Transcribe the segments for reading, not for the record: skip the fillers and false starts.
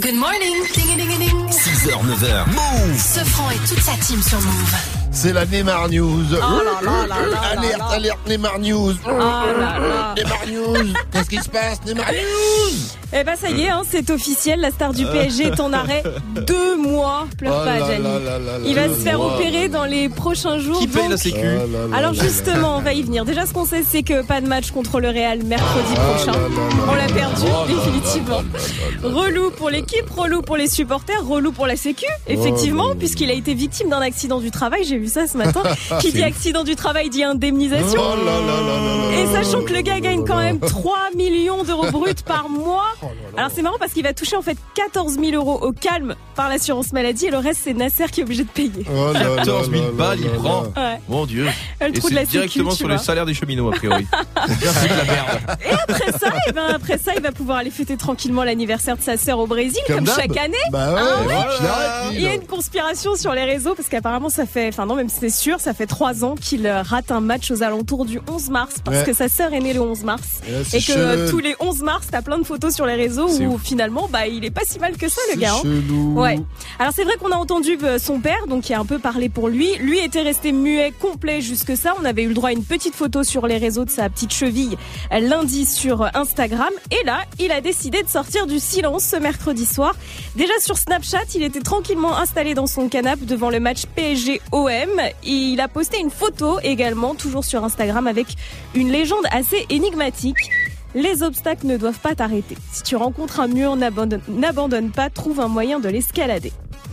Good morning. Ding, ding, ding. 6h, 9h. Move. Sofran et toute sa team sur Move. C'est la Neymar News. Alerte, alerte, Neymar News. Neymar News. Qu'est-ce qui se passe, Neymar News? Eh ben ça y est, c'est officiel, la star du PSG est en arrêt 2 mois. Pleure pas, Gianni. Il va se faire opérer dans les prochains jours. Qui paye la sécu? Alors justement, on va y venir. Déjà, ce qu'on sait, c'est que pas de match contre le Real mercredi prochain. On l'a perdu, définitivement. Relou pour l'équipe, relou pour les supporters, relou pour la sécu, effectivement, puisqu'il a été victime d'un accident du travail. J'ai vu ça ce matin. Qui dit accident du travail dit indemnisation. Et sachant que le gars gagne quand même 3 millions d'euros bruts par mois. Alors c'est marrant parce qu'il va toucher en fait 14 000 euros au calme par l'assurance maladie et le reste c'est Nasser qui est obligé de payer. 14 000 balles il prend. Ouais. Mon Dieu. Le Et trou de c'est la sécu, directement tu sur vois. les salaires des cheminots a priori. C'est de la merde. Et après ça, il va pouvoir aller fêter tranquillement l'anniversaire de sa sœur au Brésil comme d'hab. chaque année. Bah ouais, Ah ouais. je l'arrête, lui, Il y a là. une conspiration sur les réseaux parce qu'apparemment ça fait, enfin non même c'est sûr, ça fait 3 ans qu'il rate un match aux alentours du 11 mars parce que sa sœur est née le 11 mars c'est et que chelou. tous les 11 mars t'as plein de photos sur les réseaux C'est où ouf. finalement il est pas si mal que ça le gars. Hein. Chelou. Ouais. Alors c'est vrai qu'on a entendu son père, donc qui a un peu parlé pour lui. Lui était resté muet complet jusque ça. On avait eu le droit à une petite photo sur les réseaux de sa petite cheville lundi sur Instagram. Et là, il a décidé de sortir du silence ce mercredi soir. Déjà sur Snapchat, il était tranquillement installé dans son canapé devant le match PSG-OM. Il a posté une photo également, toujours sur Instagram, avec une légende assez énigmatique. Les obstacles ne doivent pas t'arrêter. Si tu rencontres un mur, n'abandonne pas, trouve un moyen de l'escalader.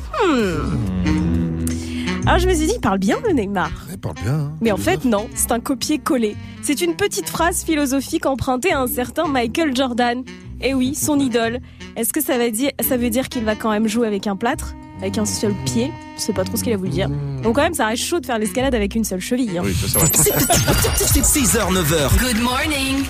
Alors je me suis dit, il parle bien le Neymar. Il parle bien. Hein. Mais en fait non, c'est un copier-coller. C'est une petite phrase philosophique empruntée à un certain Michael Jordan. Eh oui, son idole. Est-ce que ça veut dire qu'il va quand même jouer avec un plâtre ? Avec un seul pied, je sais pas trop ce qu'il a voulu dire. Donc quand même, ça reste chaud de faire l'escalade avec une seule cheville. Hein. Oui, ça va. 6h, 9h. Good morning.